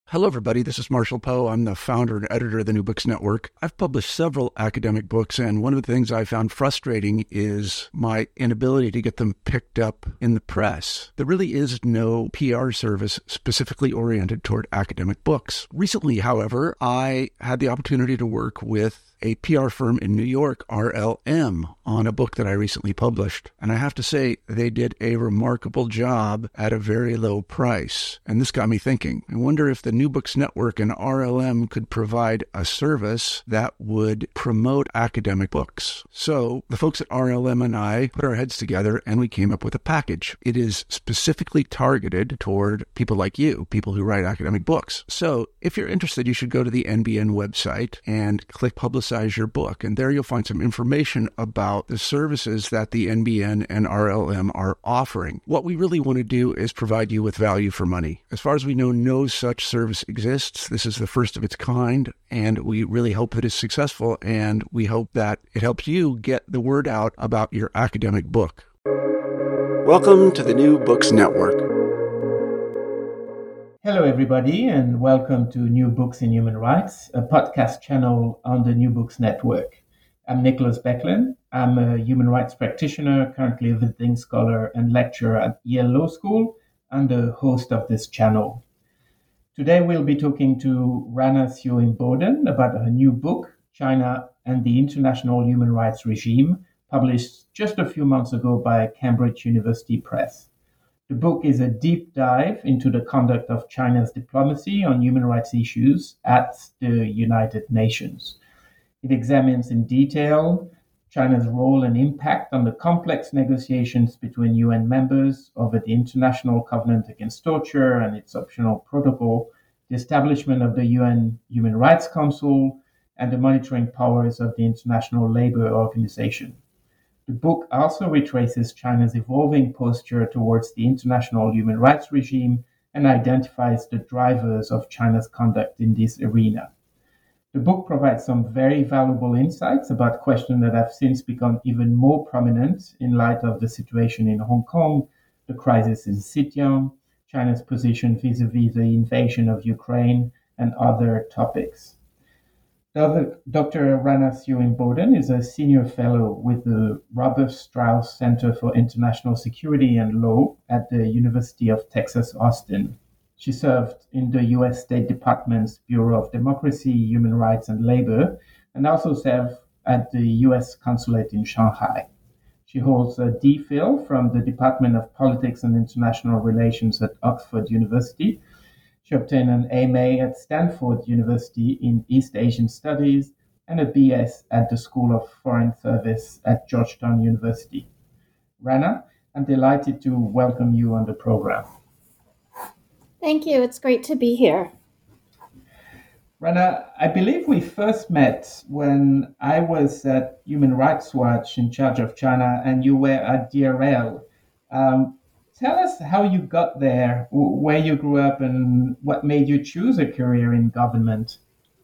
Hello, everybody. This is Marshall Poe. I'm the founder and editor of the New Books Network. I've published several academic books, and one of the things I found frustrating is my inability to get them picked up in the press. There really is no PR service specifically oriented toward academic books. Recently, however, I had the opportunity to work with a PR firm in New York, RLM, on a book that I recently published. And I have to say, they did a remarkable job at a very low price. And this got me thinking. I wonder if the New Books Network and RLM could provide a service that would promote academic books. So the folks at RLM and I put our heads together and we came up with a package. It is specifically targeted toward people like you, people who write academic books. So if you're interested, you should go to the NBN website and click Publicize Your Book. And there you'll find some information about the services that the NBN and RLM are offering. What we really want to do is provide you with value for money. As far as we know, no such service exists. This is the first of its kind, and we really hope that it's successful, and we hope that it helps you get the word out about your academic book. Welcome to the New Books Network. Hello, everybody, and welcome to New Books in Human Rights, a podcast channel on the New Books Network. I'm Nicholas Becklin. I'm a human rights practitioner, currently a visiting scholar and lecturer at Yale Law School, and the host of this channel. Today, we'll be talking to Rana Seo-Imboden about her new book, China and the International Human Rights Regime, published just a few months ago by Cambridge University Press. The book is a deep dive into the conduct of China's diplomacy on human rights issues at the United Nations. It examines in detail China's role and impact on the complex negotiations between UN members over the International Covenant Against Torture and its optional protocol, the establishment of the UN Human Rights Council, and the monitoring powers of the International Labour Organization. The book also retraces China's evolving posture towards the international human rights regime and identifies the drivers of China's conduct in this arena. The book provides some very valuable insights about questions that have since become even more prominent in light of the situation in Hong Kong, the crisis in Xinjiang, China's position vis-à-vis the invasion of Ukraine, and other topics. Dr. Rana Seo-Imboden is a senior fellow with the Robert Strauss Center for International Security and Law at the University of Texas, Austin. She served in the U.S. State Department's Bureau of Democracy, Human Rights, and Labor, and also served at the U.S. Consulate in Shanghai. She holds a DPhil from the Department of Politics and International Relations at Oxford University. She obtained an MA at Stanford University in East Asian Studies and a BS at the School of Foreign Service at Georgetown University. Rana, I'm delighted to welcome you on the program. Thank you. It's great to be here. Rana, I believe we first met when I was at Human Rights Watch in charge of China and you were at DRL. Tell us how you got there, where you grew up, and what made you choose a career in government.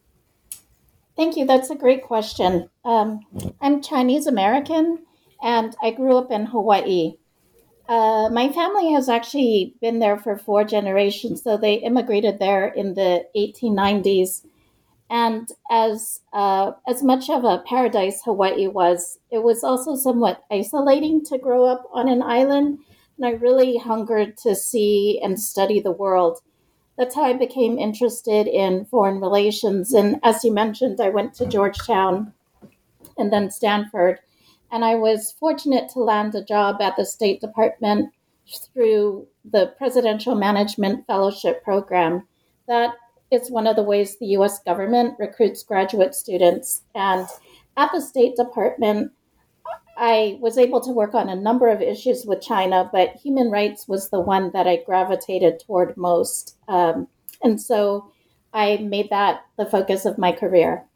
Thank you. That's a great question. I'm Chinese American, and I grew up in Hawaii. My family has actually been there for 4 generations, so they immigrated there in the 1890s. And as much of a paradise Hawaii was, it was also somewhat isolating to grow up on an island. And I really hungered to see and study the world. That's how I became interested in foreign relations. And as you mentioned, I went to Georgetown and then Stanford. And I was fortunate to land a job at the State Department through the Presidential Management Fellowship Program. That is one of the ways the U.S. government recruits graduate students. And at the State Department, I was able to work on a number of issues with China, but human rights was the one that I gravitated toward most. And so I made that the focus of my career.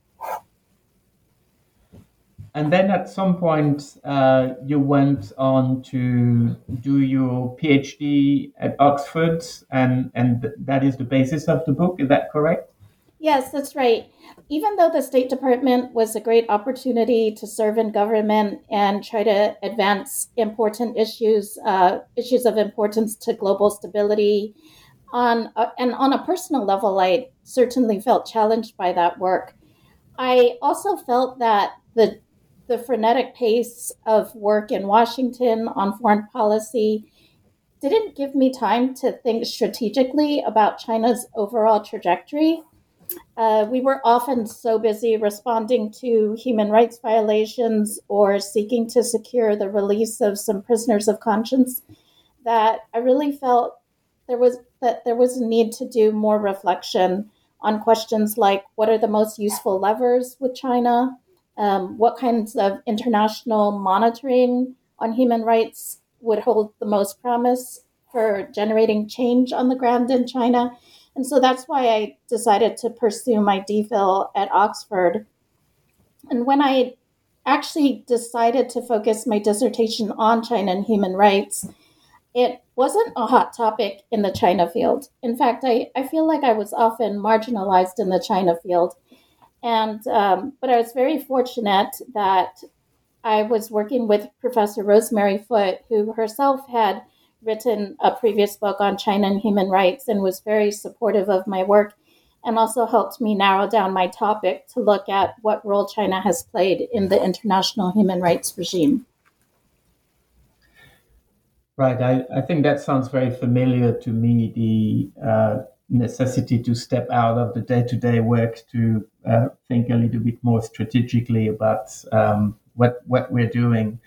And then at some point, you went on to do your PhD at Oxford, and that is the basis of the book. Is that correct? Yes, that's right. Even though the State Department was a great opportunity to serve in government and try to advance important issues of importance to global stability, And on a personal level, I certainly felt challenged by that work. I also felt that the frenetic pace of work in Washington on foreign policy didn't give me time to think strategically about China's overall trajectory. We were often so busy responding to human rights violations or seeking to secure the release of some prisoners of conscience that I really felt there was a need to do more reflection on questions like what are the most useful levers with China, what kinds of international monitoring on human rights would hold the most promise for generating change on the ground in China. And so that's why I decided to pursue my DPhil at Oxford. And when I actually decided to focus my dissertation on China and human rights, it wasn't a hot topic in the China field. In fact, I feel like I was often marginalized in the China field. And but I was very fortunate that I was working with Professor Rosemary Foote, who herself had written a previous book on China and human rights and was very supportive of my work and also helped me narrow down my topic to look at what role China has played in the international human rights regime. Right. I think that sounds very familiar to me, the necessity to step out of the day-to-day work to think a little bit more strategically about what we're doing.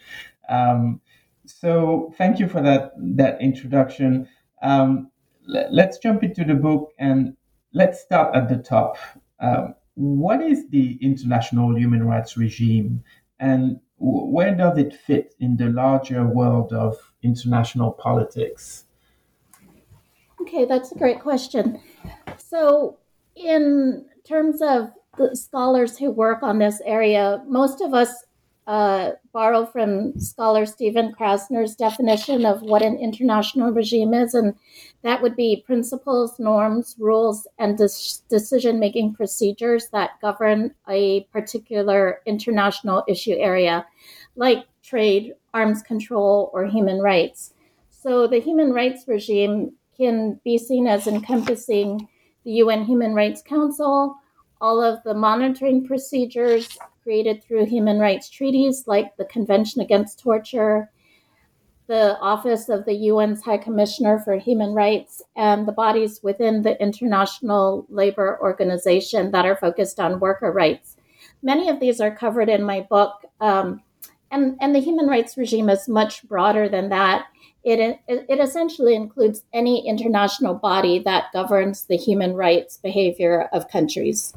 So thank you for that introduction. Let's jump into the book and let's start at the top. What is the international human rights regime, and where does it fit in the larger world of international politics? Okay, that's a great question. So, in terms of the scholars who work on this area, most of us borrow from scholar Stephen Krasner's definition of what an international regime is, and that would be principles, norms, rules, and decision-making procedures that govern a particular international issue area, like trade, arms control, or human rights. So the human rights regime can be seen as encompassing the UN Human Rights Council, all of the monitoring procedures created through human rights treaties like the Convention Against Torture, the Office of the UN's High Commissioner for Human Rights, and the bodies within the International Labor Organization that are focused on worker rights. Many of these are covered in my book, and the human rights regime is much broader than that. It essentially includes any international body that governs the human rights behavior of countries.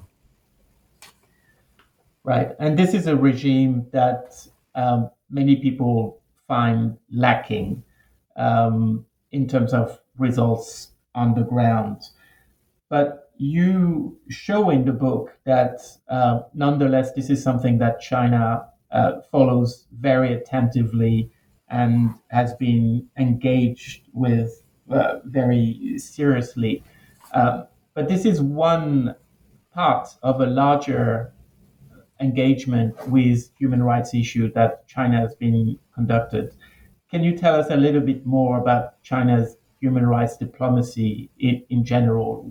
Right. And this is a regime that many people find lacking in terms of results on the ground. But you show in the book that nonetheless, this is something that China follows very attentively and has been engaged with very seriously. But this is one part of a larger engagement with human rights issues that China has been conducted. Can you tell us a little bit more about China's human rights diplomacy in general?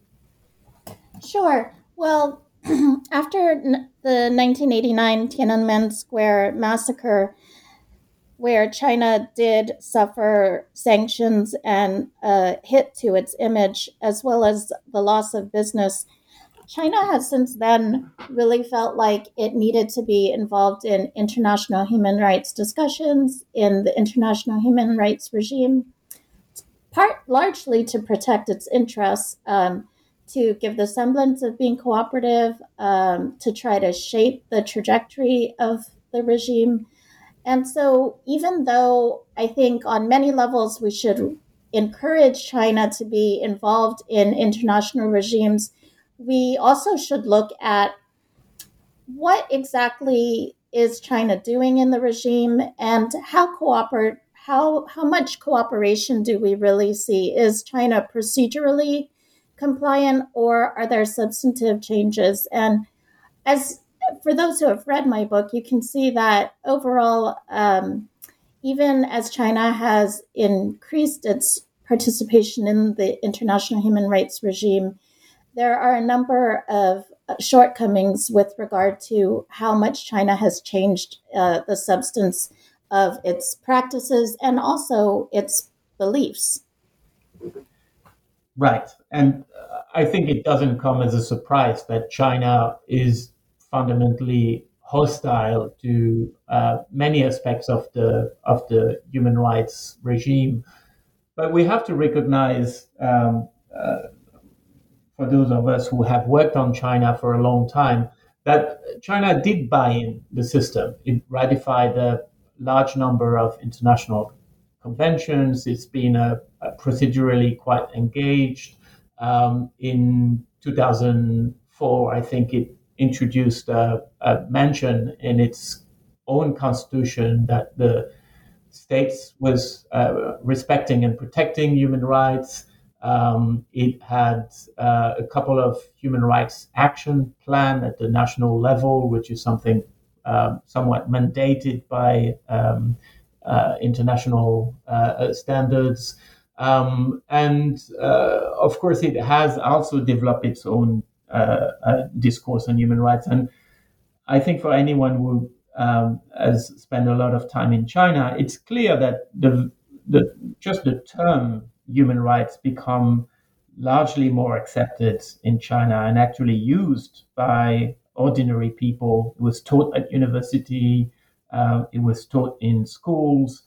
Sure. Well, after the 1989 Tiananmen Square massacre, where China did suffer sanctions and a hit to its image, as well as the loss of business, China has since then really felt like it needed to be involved in international human rights discussions, in the international human rights regime, largely to protect its interests, to give the semblance of being cooperative, to try to shape the trajectory of the regime. And so, even though I think on many levels we should encourage China to be involved in international regimes, we also should look at what exactly is China doing in the regime and how much cooperation do we really see? Is China procedurally compliant, or are there substantive changes? And as for those who have read my book, you can see that overall, even as China has increased its participation in the international human rights regime, there are a number of shortcomings with regard to how much China has changed the substance of its practices and also its beliefs. Right. And I think it doesn't come as a surprise that China is fundamentally hostile to many aspects of the human rights regime. But we have to recognize, for those of us who have worked on China for a long time, that China did buy in the system. It ratified a large number of international conventions. It's been procedurally quite engaged. In 2004, I think it introduced a mention in its own constitution that the states was respecting and protecting human rights. It had a couple of human rights action plan at the national level, which is something somewhat mandated by international standards. And of course, it has also developed its own discourse on human rights. And I think for anyone who has spent a lot of time in China, it's clear that just the term human rights become largely more accepted in China and actually used by ordinary people. It was taught at university, it was taught in schools,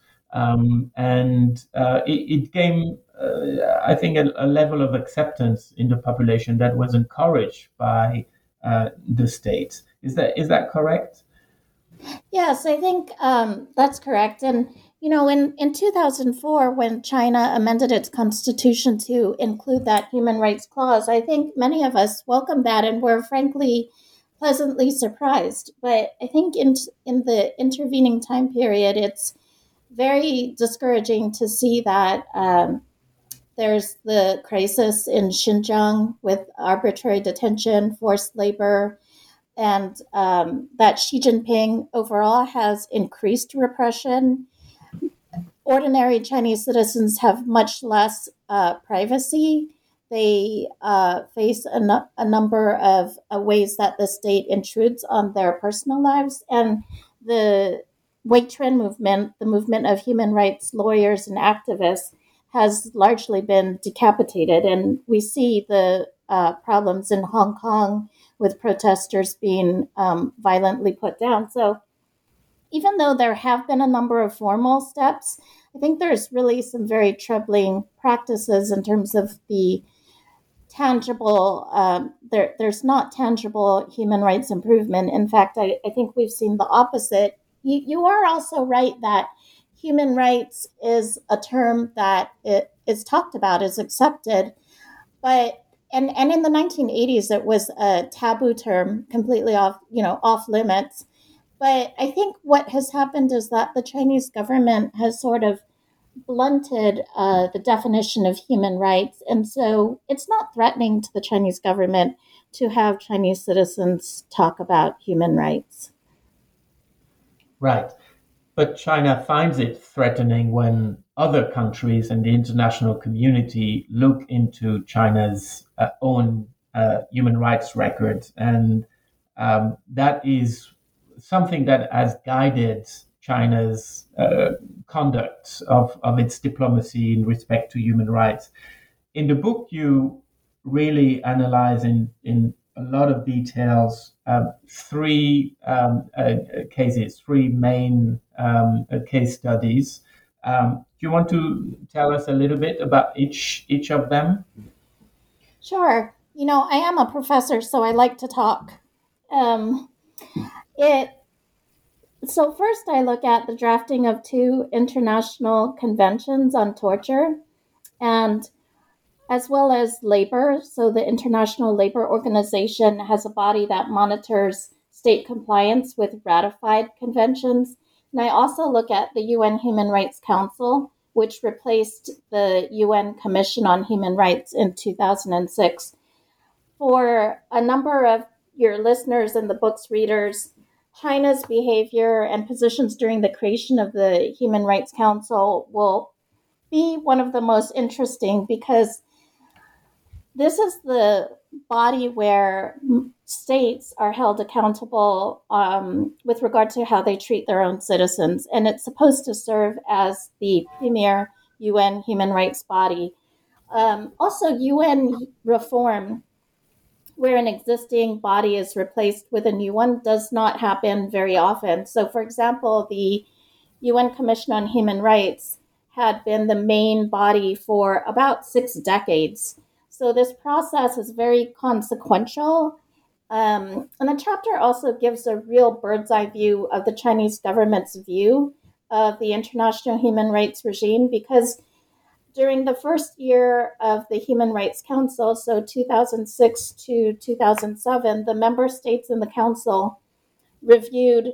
and it gained, I think, a level of acceptance in the population that was encouraged by the state. Is that correct? Yes, I think that's correct. And, in 2004, when China amended its constitution to include that human rights clause, I think many of us welcomed that and were frankly pleasantly surprised. But I think in the intervening time period, it's very discouraging to see that there's the crisis in Xinjiang with arbitrary detention, forced labor, and that Xi Jinping overall has increased repression. Ordinary Chinese citizens have much less privacy. They face a number of ways that the state intrudes on their personal lives. And the Weiquan movement, the movement of human rights lawyers and activists, has largely been decapitated. And we see the problems in Hong Kong with protesters being violently put down. So even though there have been a number of formal steps, I think there's really some very troubling practices in terms of the tangible, there's not tangible human rights improvement. In fact, I think we've seen the opposite. You are also right that human rights is a term that it is talked about, is accepted, but and in the 1980s it was a taboo term, completely off limits. But I think what has happened is that the Chinese government has sort of blunted the definition of human rights. And so it's not threatening to the Chinese government to have Chinese citizens talk about human rights. Right. But China finds it threatening when other countries and the international community look into China's own human rights record. And that is something that has guided China's conduct of its diplomacy in respect to human rights. In the book, you really analyze in a lot of details three cases, three main case studies. Do you want to tell us a little bit about each of them? Sure. I am a professor, so I like to talk. So first I look at the drafting of two international conventions on torture, and as well as labor. So the International Labor Organization has a body that monitors state compliance with ratified conventions. And I also look at the UN Human Rights Council, which replaced the UN Commission on Human Rights in 2006. For a number of your listeners and the book's readers, China's behavior and positions during the creation of the Human Rights Council will be one of the most interesting because this is the body where states are held accountable with regard to how they treat their own citizens. And it's supposed to serve as the premier UN human rights body. Also, UN reform, where an existing body is replaced with a new one, does not happen very often. So, for example, the UN Commission on Human Rights had been the main body for about 6 decades. So this process is very consequential. And the chapter also gives a real bird's eye view of the Chinese government's view of the international human rights regime, because during the first year of the Human Rights Council, so 2006 to 2007, the member states in the council reviewed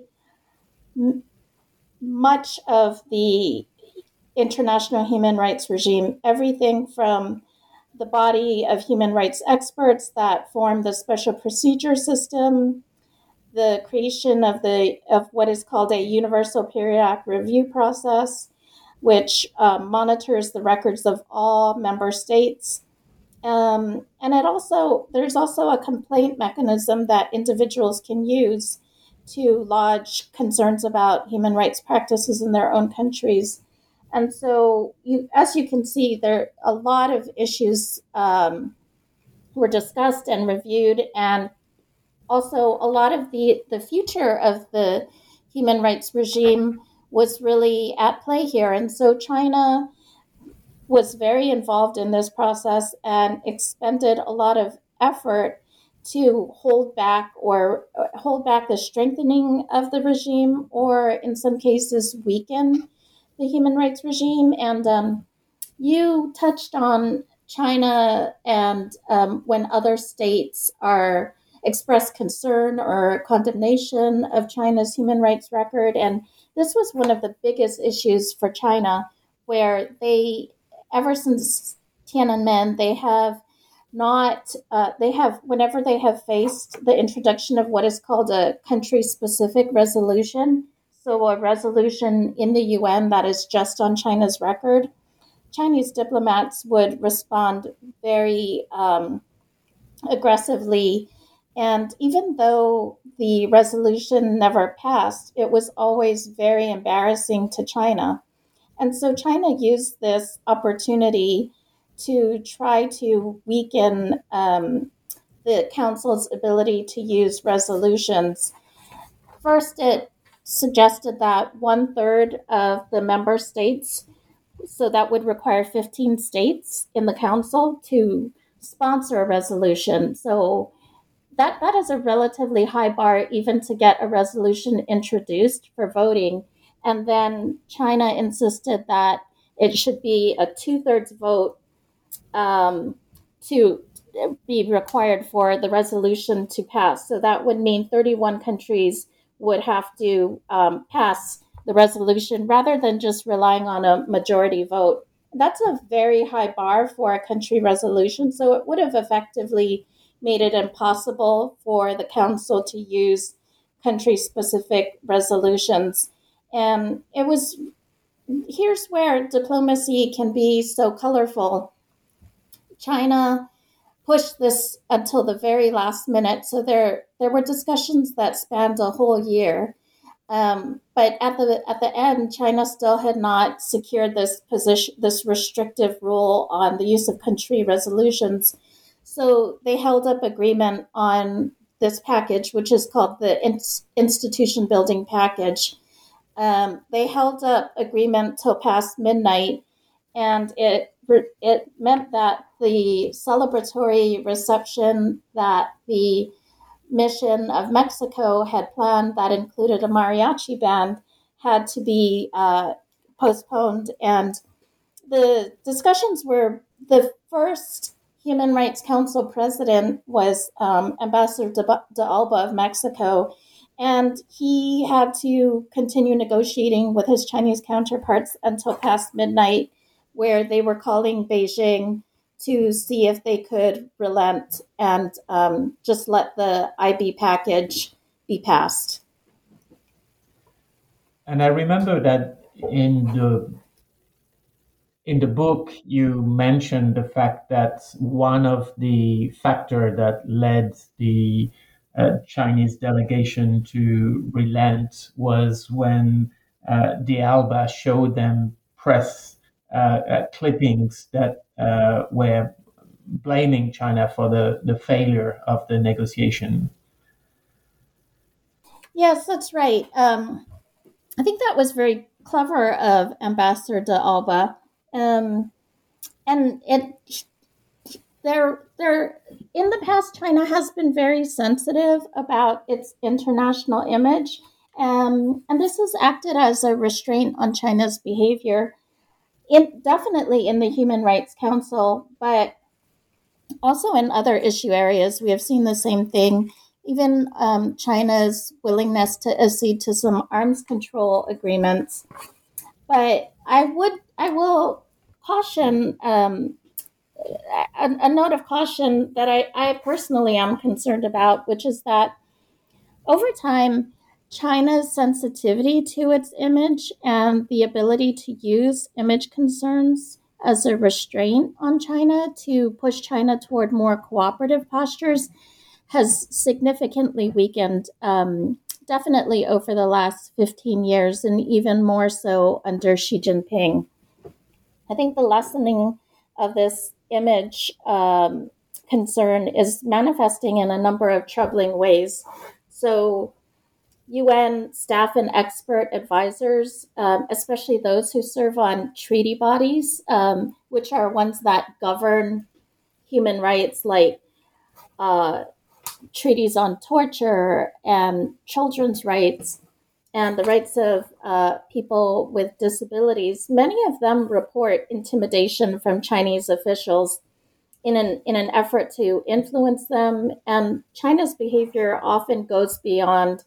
much of the international human rights regime, everything from the body of human rights experts that form the special procedure system, the creation of what is called a universal periodic review process, which monitors the records of all member states. And there's also a complaint mechanism that individuals can use to lodge concerns about human rights practices in their own countries. And so, as you can see, there a lot of issues were discussed and reviewed, and also a lot of the future of the human rights regime was really at play here. And so China was very involved in this process and expended a lot of effort to hold back the strengthening of the regime, or in some cases weaken the human rights regime. And you touched on China and when other states are express concern or condemnation of China's human rights record. And this was one of the biggest issues for China, where ever since Tiananmen, whenever they have faced the introduction of what is called a country-specific resolution, so a resolution in the UN that is just on China's record, Chinese diplomats would respond very aggressively. And even though the resolution never passed, it was always very embarrassing to China. And so China used this opportunity to try to weaken the Council's ability to use resolutions. First, it suggested that 1/3 of the member states, so that would require 15 states in the Council, to sponsor a resolution. So that is a relatively high bar even to get a resolution introduced for voting. And then China insisted that it should be a 2/3 vote to be required for the resolution to pass. So that would mean 31 countries would have to pass the resolution rather than just relying on a majority vote. That's a very high bar for a country resolution. So it would have effectively made it impossible for the Council to use country-specific resolutions. And here's where diplomacy can be so colorful. China pushed this until the very last minute. So there were discussions that spanned a whole year. But at the end, China still had not secured this restrictive rule on the use of country resolutions. So they held up agreement on this package, which is called the Institution Building Package. They held up agreement till past midnight, and it meant that the celebratory reception that the mission of Mexico had planned, that included a mariachi band, had to be postponed. And the discussions were, the first Human Rights Council president was Ambassador de Alba of Mexico, and he had to continue negotiating with his Chinese counterparts until past midnight, where they were calling Beijing to see if they could relent and just let the IB package be passed. And I remember that in in the book, you mentioned the fact that one of the factor that led the Chinese delegation to relent was when De Alba showed them press clippings that were blaming China for the failure of the negotiation. Yes, that's right. I think that was very clever of Ambassador de Alba. And there in the past, China has been very sensitive about its international image, and this has acted as a restraint on China's behavior. Definitely in the Human Rights Council, but also in other issue areas, we have seen the same thing. Even China's willingness to accede to some arms control agreements. But I will caution a note of caution that I personally am concerned about, which is that over time, China's sensitivity to its image and the ability to use image concerns as a restraint on China to push China toward more cooperative postures has significantly weakened, definitely over the last 15 years, and even more so under Xi Jinping. I think the lessening of this image concern is manifesting in a number of troubling ways. So, UN staff and expert advisors, especially those who serve on treaty bodies, which are ones that govern human rights, like treaties on torture and children's rights and the rights of people with disabilities, many of them report intimidation from Chinese officials in an effort to influence them. And China's behavior often goes beyond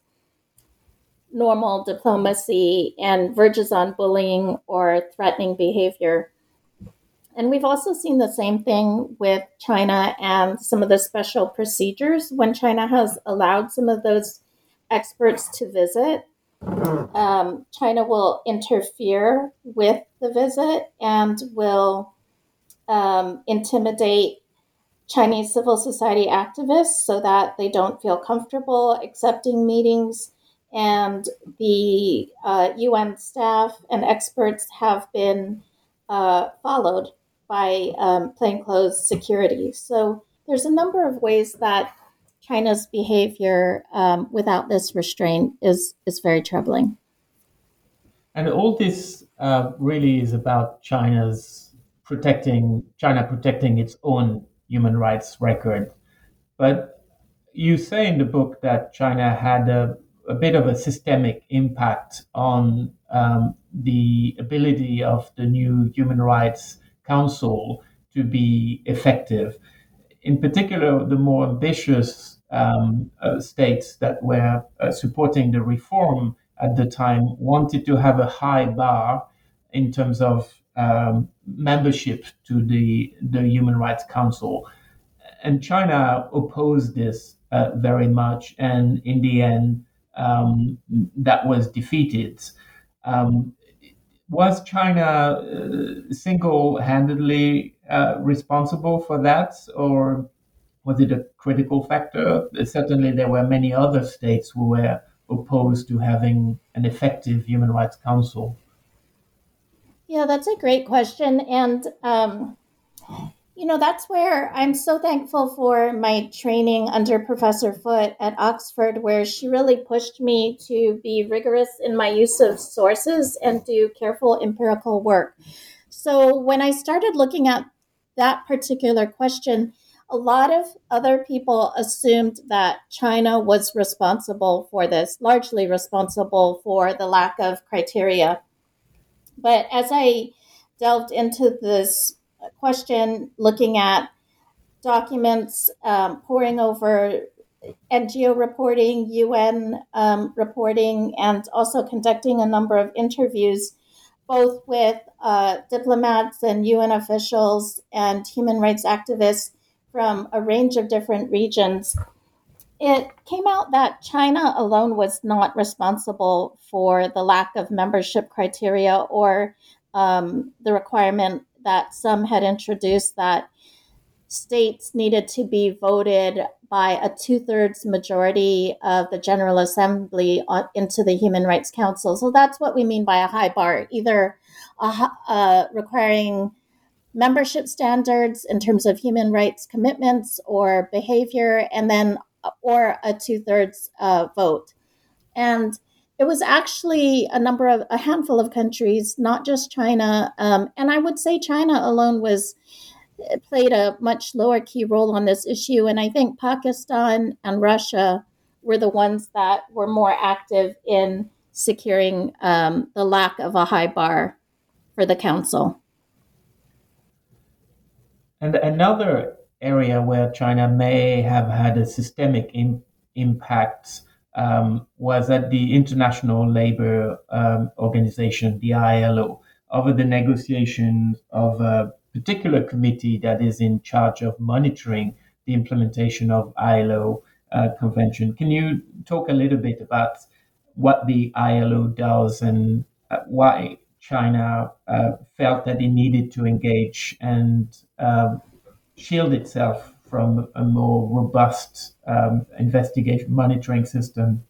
normal diplomacy and verges on bullying or threatening behavior. And we've also seen the same thing with China and some of the special procedures when China has allowed some of those experts to visit. China will interfere with the visit and will intimidate Chinese civil society activists so that they don't feel comfortable accepting meetings. And the UN staff and experts have been followed by plainclothes security. So there's a number of ways that China's behavior without this restraint is very troubling. And all this really is about China protecting its own human rights record. But you say in the book that China had a bit of a systemic impact on the ability of the new Human Rights Council to be effective. In particular, the more ambitious states that were supporting the reform at the time wanted to have a high bar in terms of membership to the Human Rights Council. And China opposed this very much, and in the end, that was defeated. Was China single-handedly responsible for that, or was it a critical factor? Certainly, there were many other states who were opposed to having an effective Human Rights Council. Yeah, that's a great question. And that's where I'm so thankful for my training under Professor Foote at Oxford, where she really pushed me to be rigorous in my use of sources and do careful empirical work. So when I started looking at that particular question, a lot of other people assumed that China was responsible for this, largely responsible for the lack of criteria. But as I delved into this question, looking at documents, poring over NGO reporting, UN reporting, and also conducting a number of interviews, both with diplomats and UN officials and human rights activists from a range of different regions, it came out that China alone was not responsible for the lack of membership criteria or the requirement that some had introduced that states needed to be voted by a 2/3 majority of the General Assembly into the Human Rights Council. So that's what we mean by a high bar, either requiring membership standards in terms of human rights commitments or behavior, and then or a 2/3 vote. And it was actually a handful of countries, not just China. And I would say China alone played a much lower key role on this issue. And I think Pakistan and Russia were the ones that were more active in securing the lack of a high bar for the council. And another area where China may have had a systemic impact was at the International Labour Organization, the ILO, over the negotiation of a particular committee that is in charge of monitoring the implementation of ILO convention. Can you talk a little bit about what the ILO does and why China felt that it needed to engage and shield itself from a more robust investigation monitoring system?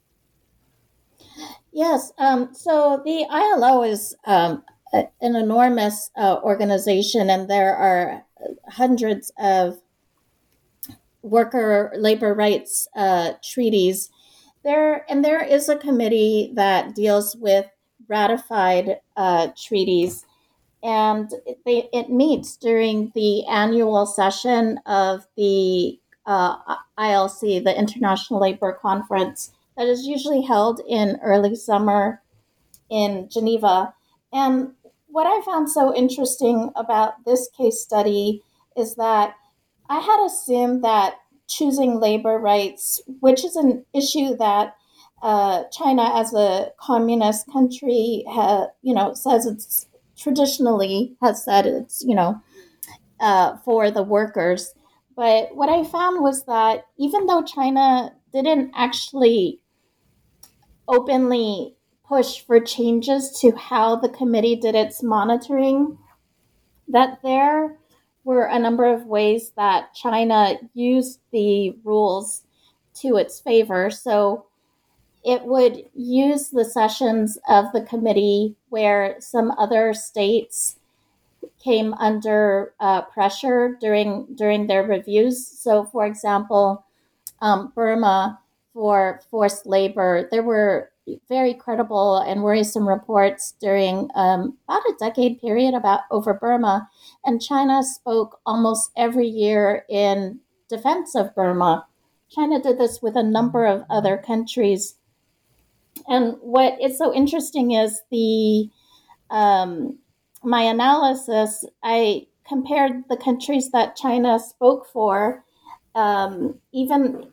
Yes. So the ILO is an enormous organization, and there are hundreds of labor rights treaties. There is a committee that deals with ratified treaties, and it meets during the annual session of the ILC, the International Labor Conference, that is usually held in early summer in Geneva. And what I found so interesting about this case study is that I had assumed that choosing labor rights, which is an issue that China, as a communist country, says it's traditionally has said it's for the workers. But what I found was that even though China didn't actually openly push for changes to how the committee did its monitoring, that there were a number of ways that China used the rules to its favor. So it would use the sessions of the committee where some other states came under pressure during their reviews. So, for example, Burma, for forced labor, there were very credible and worrisome reports during about a decade period over Burma, and China spoke almost every year in defense of Burma. China did this with a number of other countries. And what is so interesting is my analysis, I compared the countries that China spoke for, even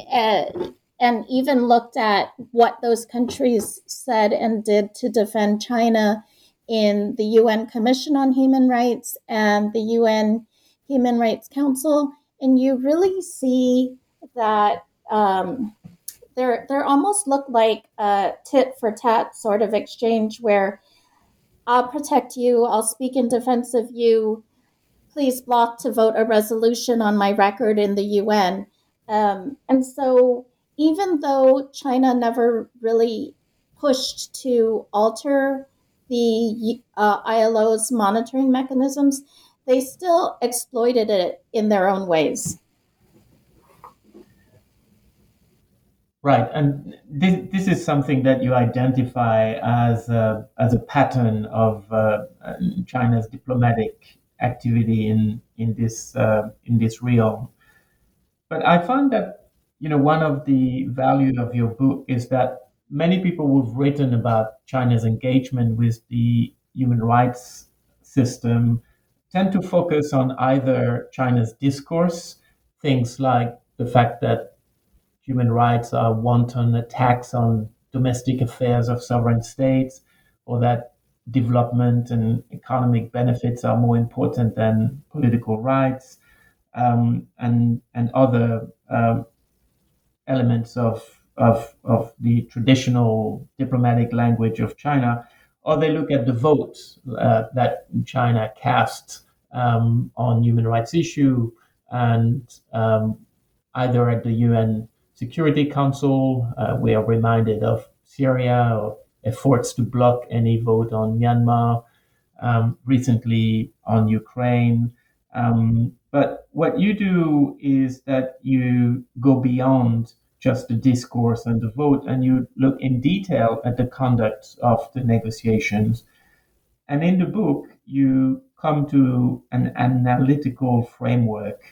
looked at what those countries said and did to defend China in the UN Commission on Human Rights and the UN Human Rights Council. And you really see that there almost look like a tit for tat sort of exchange where I'll protect you, I'll speak in defense of you, please block to vote a resolution on my record in the UN. And so even though China never really pushed to alter the ILO's monitoring mechanisms, they still exploited it in their own ways. Right, and this is something that you identify as a pattern of China's diplomatic activity in this realm. But I found that one of the values of your book is that many people who've written about China's engagement with the human rights system tend to focus on either China's discourse, things like the fact that human rights are wanton attacks on domestic affairs of sovereign states, or that development and economic benefits are more important than political rights, and other elements of the traditional diplomatic language of China, or they look at the votes that China cast on human rights issue, and either at the UN Security Council, we are reminded of Syria or efforts to block any vote on Myanmar, recently on Ukraine. But what you do is that you go beyond just the discourse and the vote, and you look in detail at the conduct of the negotiations. And in the book, you come to an analytical framework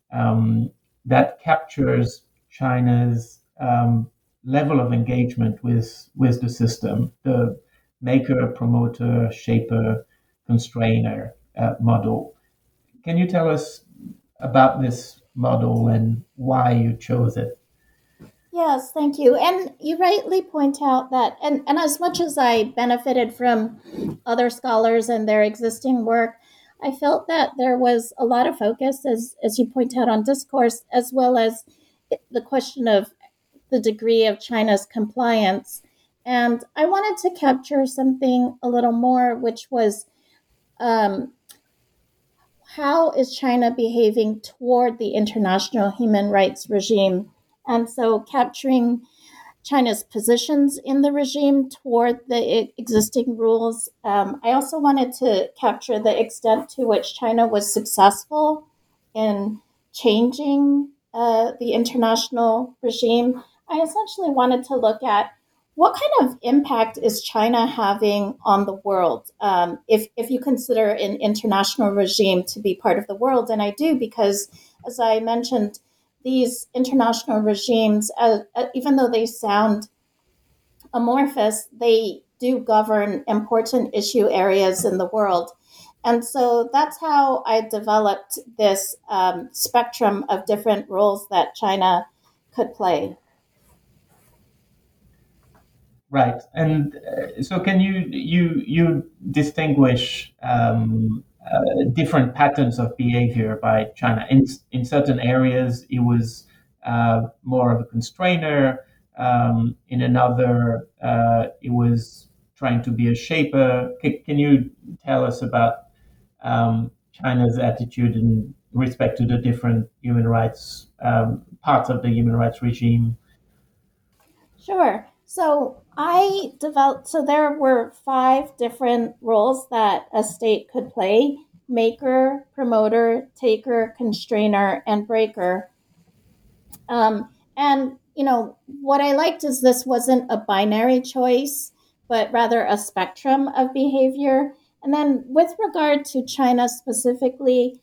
that captures China's level of engagement with the system, the maker, promoter, shaper, constrainer model. Can you tell us about this model and why you chose it? Yes, thank you. And you rightly point out that, and as much as I benefited from other scholars and their existing work, I felt that there was a lot of focus, as you point out, on discourse, as well as the question of the degree of China's compliance. And I wanted to capture something a little more, which was um, how is China behaving toward the international human rights regime? And so capturing China's positions in the regime toward the existing rules. I also wanted to capture the extent to which China was successful in changing the international regime. I essentially wanted to look at what kind of impact is China having on the world, if you consider an international regime to be part of the world. And I do, because, as I mentioned, these international regimes, even though they sound amorphous, they do govern important issue areas in the world. And so that's how I developed this spectrum of different roles that China could play. Right, and so can you distinguish different patterns of behavior by China? In certain areas, it was more of a constrainer. In another, it was trying to be a shaper. Can you tell us about China's attitude in respect to the different human rights parts of the human rights regime? Sure. So there were 5 different roles that a state could play: maker, promoter, taker, constrainer, and breaker. And, what I liked is this wasn't a binary choice, but rather a spectrum of behavior. And then with regard to China specifically,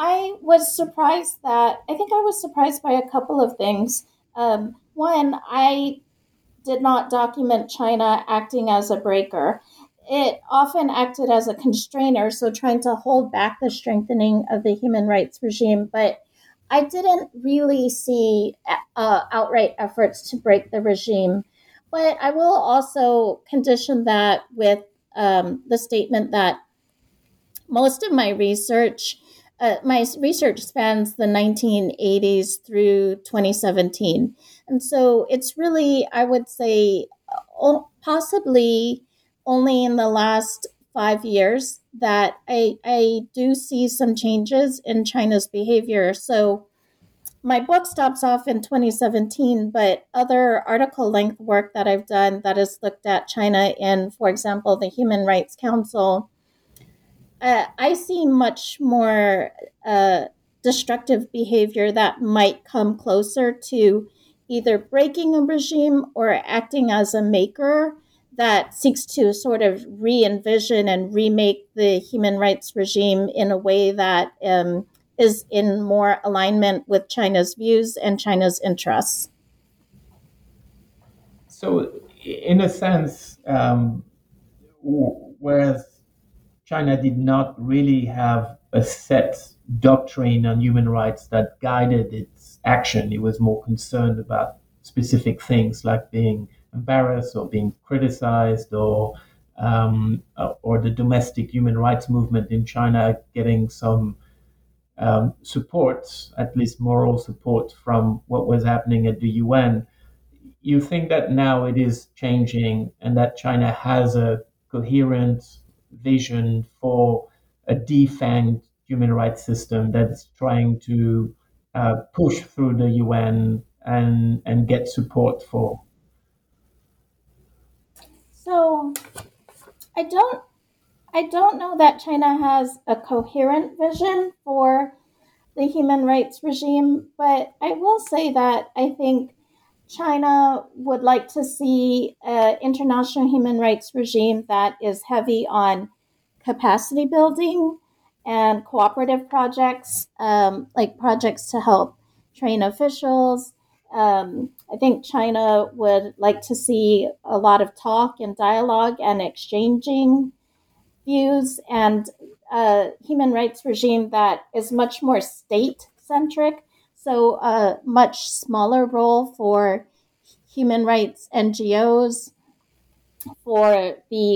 I think I was surprised by a couple of things. One, I did not document China acting as a breaker. It often acted as a constrainer, so trying to hold back the strengthening of the human rights regime. But I didn't really see outright efforts to break the regime. But I will also condition that with the statement that most of my research spans the 1980s through 2017. And so it's really, I would say, possibly only in the last 5 years that I do see some changes in China's behavior. So my book stops off in 2017, but other article length work that I've done that has looked at China in, for example, the Human Rights Council, I see much more destructive behavior that might come closer to either breaking a regime or acting as a maker that seeks to sort of re-envision and remake the human rights regime in a way that is in more alignment with China's views and China's interests. So, in a sense, whereas China did not really have a set doctrine on human rights that guided its action. It was more concerned about specific things like being embarrassed or being criticized, or the domestic human rights movement in China getting some support, at least moral support, from what was happening at the UN. You think that now it is changing and that China has a coherent vision for a defanged human rights system that's trying to push through the UN and get support for? So I don't I don't know that China has a coherent vision for the human rights regime, but I will say that I think China would like to see an international human rights regime that is heavy on capacity building and cooperative projects, like projects to help train officials. I think China would like to see a lot of talk and dialogue and exchanging views, and a human rights regime that is much more state centric. So, a much smaller role for human rights NGOs, for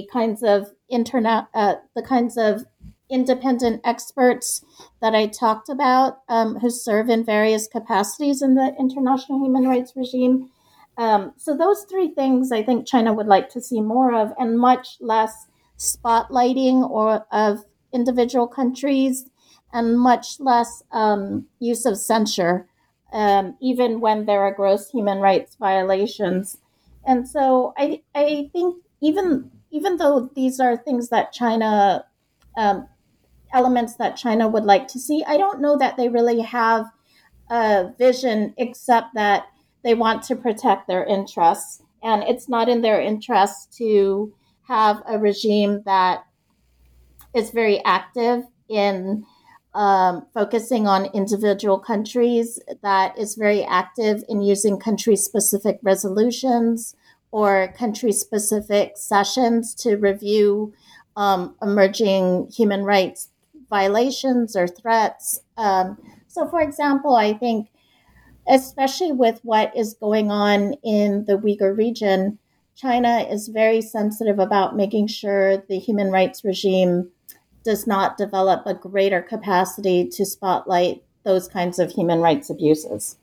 the kinds of independent experts that I talked about, who serve in various capacities in the international human rights regime. So those three things I think China would like to see more of, and much less spotlighting or of individual countries, and much less use of censure, even when there are gross human rights violations. And so I think even though these are things that China, elements that China would like to see, I don't know that they really have a vision, except that they want to protect their interests. And it's not in their interest to have a regime that is very active in focusing on individual countries, that is very active in using country specific resolutions or country specific sessions to review emerging human rights violations or threats. So, for example, I think, especially with what is going on in the Uyghur region, China is very sensitive about making sure the human rights regime does not develop a greater capacity to spotlight those kinds of human rights abuses.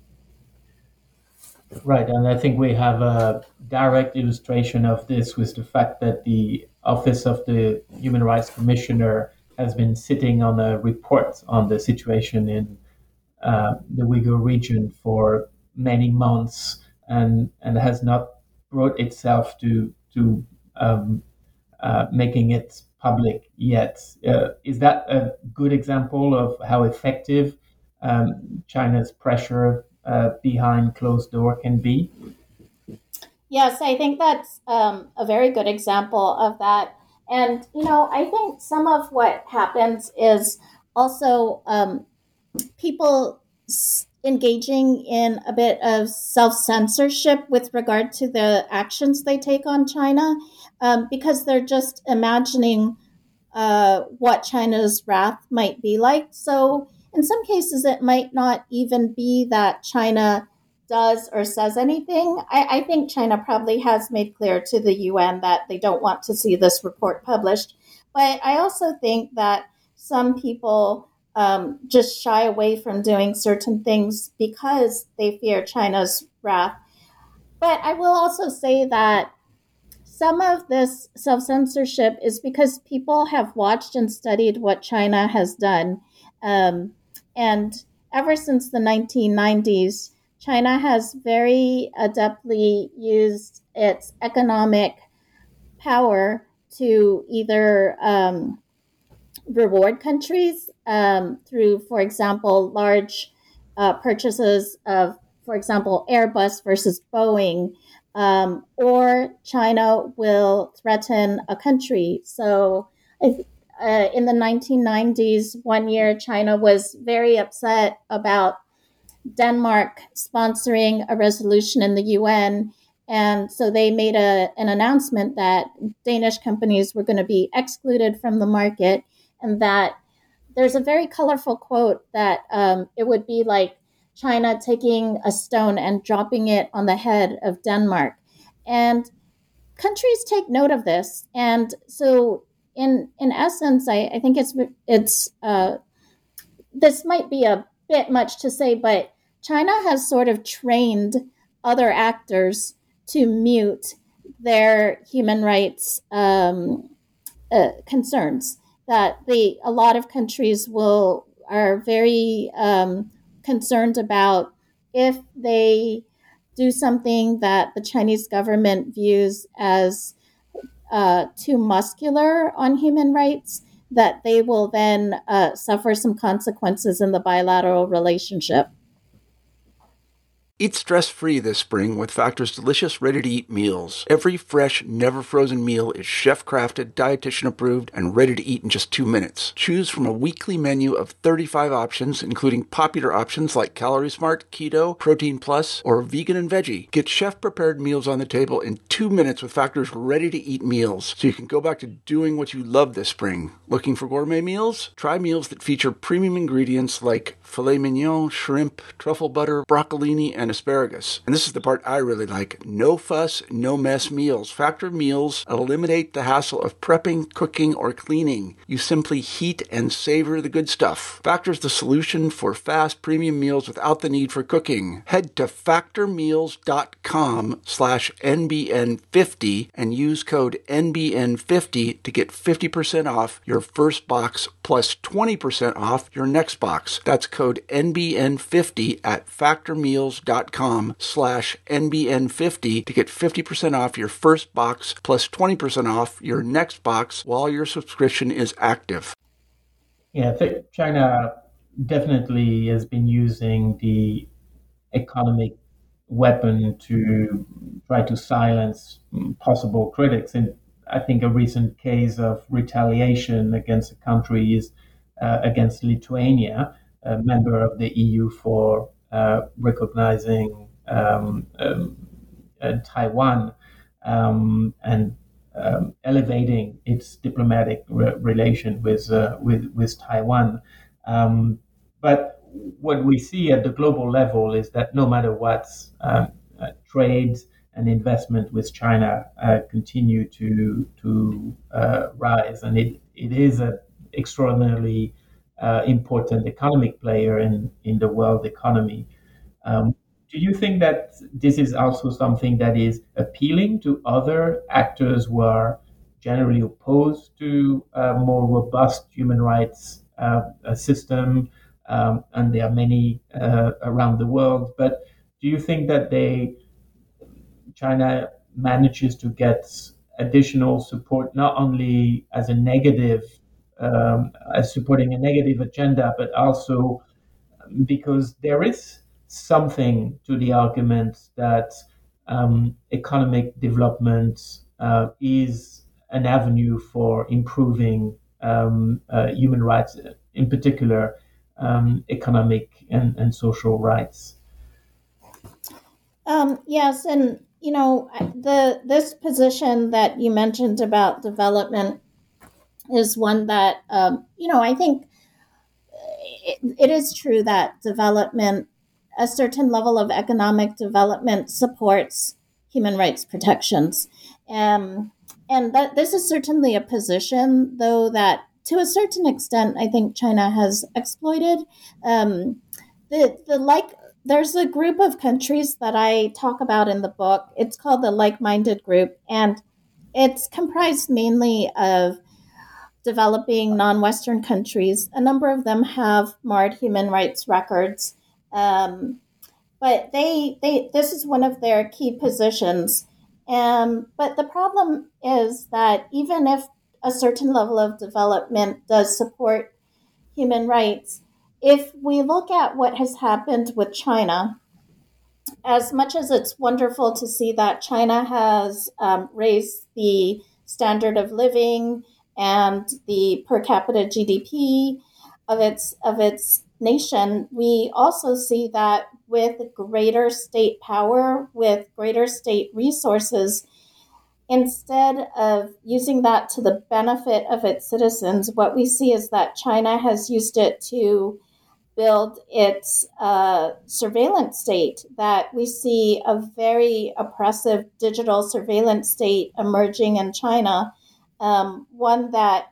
Right, and I think we have a direct illustration of this with the fact that the Office of the Human Rights Commissioner has been sitting on a report on the situation in the Uyghur region for many months, and has not brought itself to making it public yet. Is that a good example of how effective China's pressure behind closed door can be? Yes, I think that's a very good example of that. And, I think some of what happens is also people engaging in a bit of self-censorship with regard to the actions they take on China, because they're just imagining what China's wrath might be like. So in some cases, it might not even be that China does or says anything. I think China probably has made clear to the UN that they don't want to see this report published. But I also think that some people just shy away from doing certain things because they fear China's wrath. But I will also say that some of this self-censorship is because people have watched and studied what China has done. And ever since the 1990s, China has very adeptly used its economic power to either reward countries through, for example, large purchases of, for example, Airbus versus Boeing, or China will threaten a country. So in the 1990s, one year, China was very upset about Denmark sponsoring a resolution in the UN. And so they made an announcement that Danish companies were going to be excluded from the market, and that there's a very colorful quote that it would be like China taking a stone and dropping it on the head of Denmark. And countries take note of this. And so in essence, I think it's this might be a bit much to say, but China has sort of trained other actors to mute their human rights concerns. That a lot of countries are very concerned about if they do something that the Chinese government views as too muscular on human rights, that they will then suffer some consequences in the bilateral relationship. Eat stress-free this spring with Factor's delicious, ready-to-eat meals. Every fresh, never-frozen meal is chef-crafted, dietitian-approved, and ready to eat in just 2 minutes. Choose from a weekly menu of 35 options, including popular options like Calorie Smart, Keto, Protein Plus, or Vegan and Veggie. Get chef-prepared meals on the table in 2 minutes with Factor's ready-to-eat meals, so you can go back to doing what you love this spring. Looking for gourmet meals? Try meals that feature premium ingredients like filet mignon, shrimp, truffle butter, broccolini, and asparagus. And this is the part I really like. No fuss, no mess meals. Factor meals eliminate the hassle of prepping, cooking, or cleaning. You simply heat and savor the good stuff. Factor's the solution for fast premium meals without the need for cooking. Head to factormeals.com/NBN50 and use code NBN50 to get 50% off your first box plus 20% off your next box. That's code NBN50 at factormeals.com/NBN50 to get 50% off your first box plus 20% off your next box while your subscription is active. Yeah, I think China definitely has been using the economic weapon to try to silence possible critics. And I think a recent case of retaliation against a country is against Lithuania, a member of the EU, for recognizing Taiwan and elevating its diplomatic relation with Taiwan. But what we see at the global level is that no matter what, trade and investment with China continue to rise, and it is an extraordinarily important economic player in the world economy. Do you think that this is also something that is appealing to other actors who are generally opposed to a more robust human rights system? And there are many around the world. But do you think that China manages to get additional support, not only as a negative, as supporting a negative agenda, but also because there is something to the argument that economic development is an avenue for improving human rights, in particular economic and social rights? Yes, and this position that you mentioned about development is one that I think it is true that development, a certain level of economic development, supports human rights protections, and that this is certainly a position, though, that to a certain extent I think China has exploited. There's a group of countries that I talk about in the book. It's called the Like-Minded Group, and it's comprised mainly of developing non-Western countries. A number of them have marred human rights records, but this is one of their key positions. But the problem is that even if a certain level of development does support human rights, if we look at what has happened with China, as much as it's wonderful to see that China has raised the standard of living and the per capita GDP of its nation, we also see that with greater state power, with greater state resources, instead of using that to the benefit of its citizens, what we see is that China has used it to build its surveillance state, that we see a very oppressive digital surveillance state emerging in China, one that,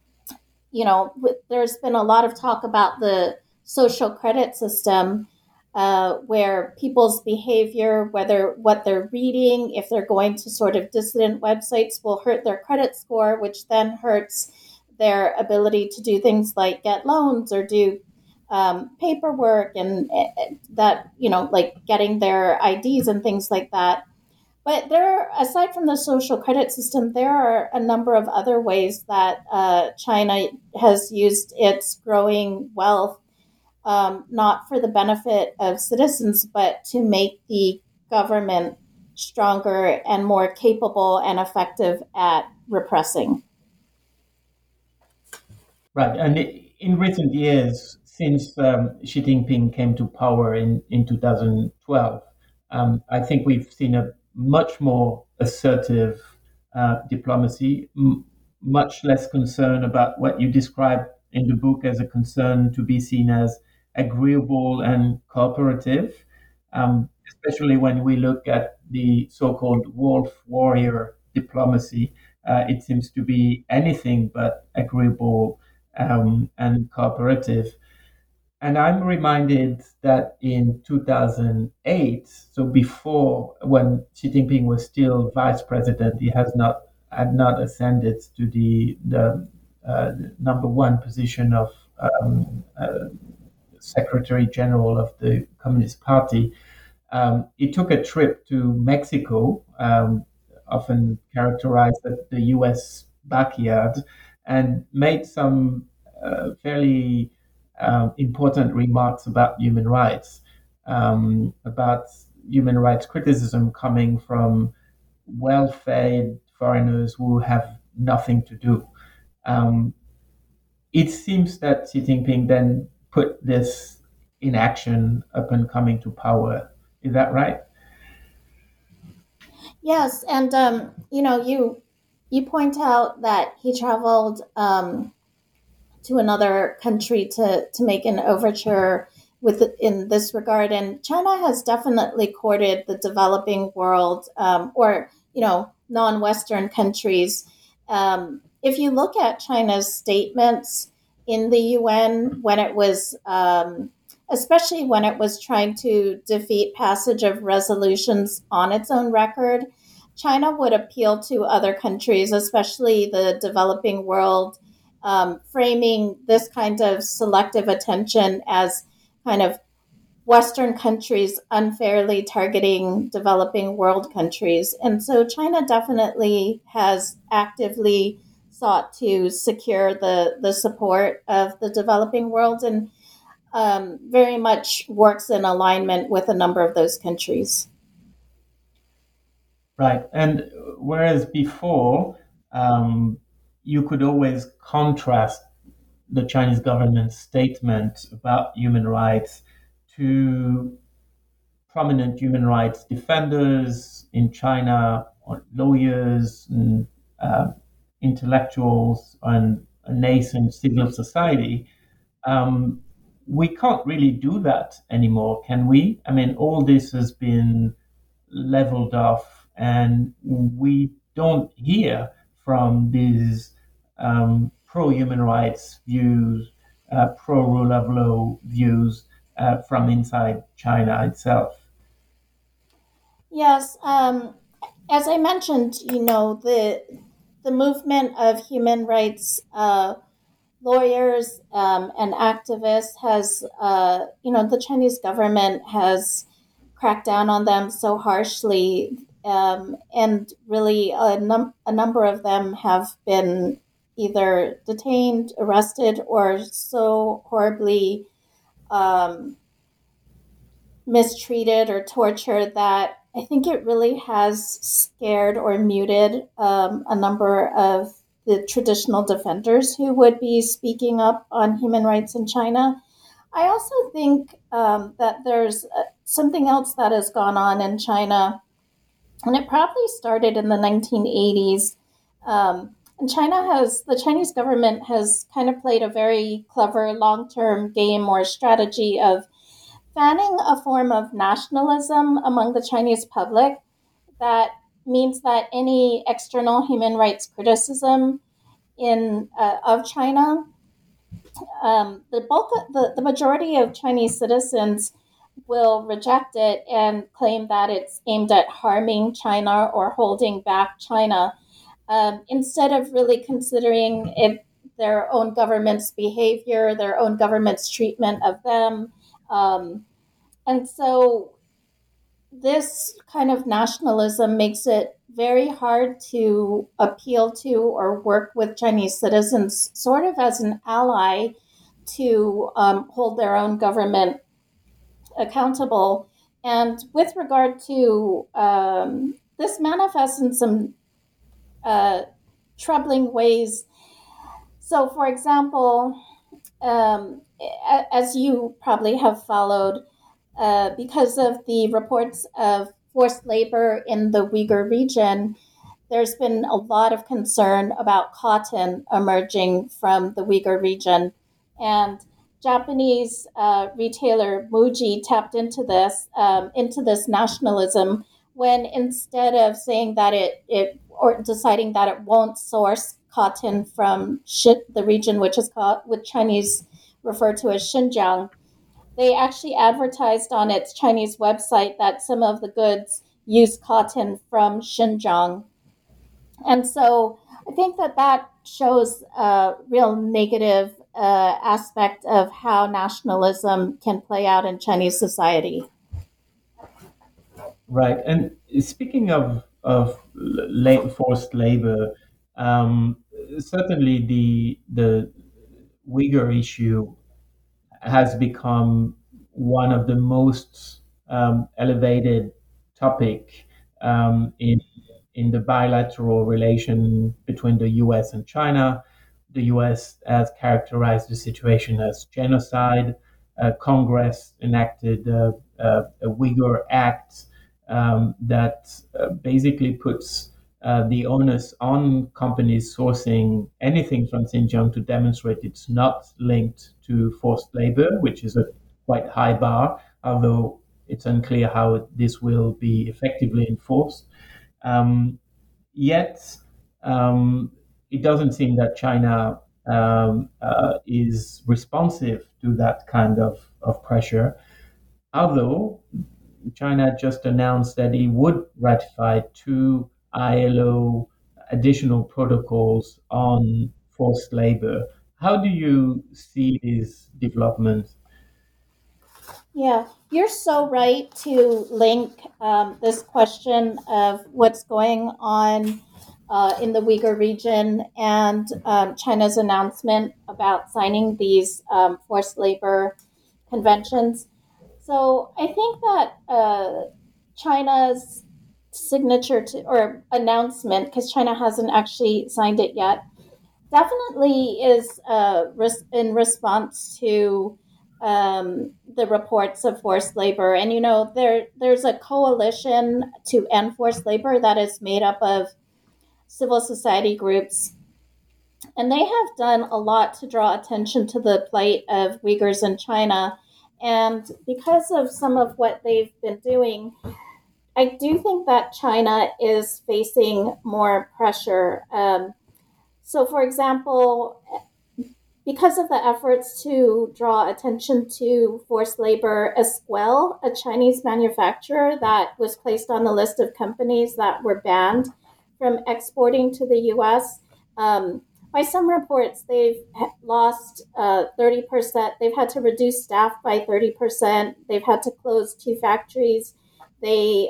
there's been a lot of talk about the social credit system. where people's behavior, whether what they're reading, if they're going to sort of dissident websites, will hurt their credit score, which then hurts their ability to do things like get loans or do paperwork and that, like getting their IDs and things like that. But aside from the social credit system, there are a number of other ways that China has used its growing wealth, not for the benefit of citizens, but to make the government stronger and more capable and effective at repressing. Right. And in recent years, since Xi Jinping came to power in 2012, I think we've seen a much more assertive diplomacy, much less concern about what you describe in the book as a concern to be seen as agreeable and cooperative, especially when we look at the so-called wolf warrior diplomacy. It seems to be anything but agreeable and cooperative. And I'm reminded that in 2008, so before, when Xi Jinping was still vice president, he had not ascended to the number one position of Secretary General of the Communist Party. He took a trip to Mexico, often characterized as the U.S. backyard, and made some fairly important remarks about human rights, about human rights criticism coming from well-fed foreigners who have nothing to do. It seems that Xi Jinping then put this in action upon coming to power. Is that right? Yes, and you point out that he traveled to another country to make an overture in this regard, and China has definitely courted the developing world, or non-Western countries. If you look at China's statements in the UN when it was especially when it was trying to defeat passage of resolutions on its own record, China would appeal to other countries, especially the developing world, framing this kind of selective attention as kind of Western countries unfairly targeting developing world countries. And so China definitely has actively sought to secure the support of the developing world and very much works in alignment with a number of those countries. Right. And whereas before, you could always contrast the Chinese government's statement about human rights to prominent human rights defenders in China, or lawyers and intellectuals, and a nascent civil society. We can't really do that anymore, can we? I mean, all this has been leveled off, and we don't hear from these pro human rights views, pro rule of law views from inside China itself. Yes, as I mentioned, the movement of human rights lawyers and activists has, the Chinese government has cracked down on them so harshly, and really a number of them have been either detained, arrested, or so horribly mistreated or tortured that I think it really has scared or muted a number of the traditional defenders who would be speaking up on human rights in China. I also think that there's something else that has gone on in China, and it probably started in the 1980s. And the Chinese government has kind of played a very clever long-term game or strategy of fanning a form of nationalism among the Chinese public that means that any external human rights criticism of China, the majority of Chinese citizens will reject it and claim that it's aimed at harming China or holding back China, instead of really considering their own government's behavior, their own government's treatment of them. And so this kind of nationalism makes it very hard to appeal to or work with Chinese citizens sort of as an ally to hold their own government accountable. And with regard to this manifests in some troubling ways. So, for example, as you probably have followed, because of the reports of forced labor in the Uyghur region, there's been a lot of concern about cotton emerging from the Uyghur region. And Japanese retailer Muji tapped into this nationalism when instead of saying that it or deciding that it won't source cotton from the region which is called, with Chinese referred to as Xinjiang, they actually advertised on its Chinese website that some of the goods use cotton from Xinjiang. And so I think that shows a real negative aspect of how nationalism can play out in Chinese society. Right. And speaking of forced labor, certainly the Uyghur issue has become one of the most elevated topic in the bilateral relation between the U.S. and China. The U.S. has characterized the situation as genocide. Congress enacted a Uyghur Act that basically puts the onus on companies sourcing anything from Xinjiang to demonstrate it's not linked to forced labor, which is a quite high bar, although it's unclear how this will be effectively enforced. Yet, it doesn't seem that China is responsive to that kind of pressure, although China just announced that it would ratify two ILO additional protocols on forced labor. How do you see these developments? Yeah, you're so right to link this question of what's going on in the Uyghur region and China's announcement about signing these forced labor conventions. So I think that China's signature to or announcement, because China hasn't actually signed it yet, definitely is in response to the reports of forced labor. And there's a coalition to end forced labor that is made up of civil society groups, and they have done a lot to draw attention to the plight of Uyghurs in China. And because of some of what they've been doing, I do think that China is facing more pressure. So, for example, because of the efforts to draw attention to forced labor, Esquel, a Chinese manufacturer that was placed on the list of companies that were banned from exporting to the U.S., by some reports, they've lost 30%. They've had to reduce staff by 30%. They've had to close two factories. They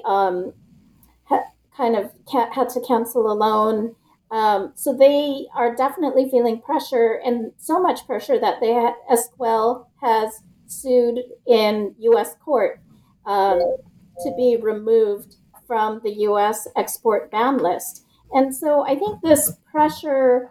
had to cancel a loan. So they are definitely feeling pressure, and so much pressure that Esquel has sued in U.S. court to be removed from the U.S. export ban list. And so I think this pressure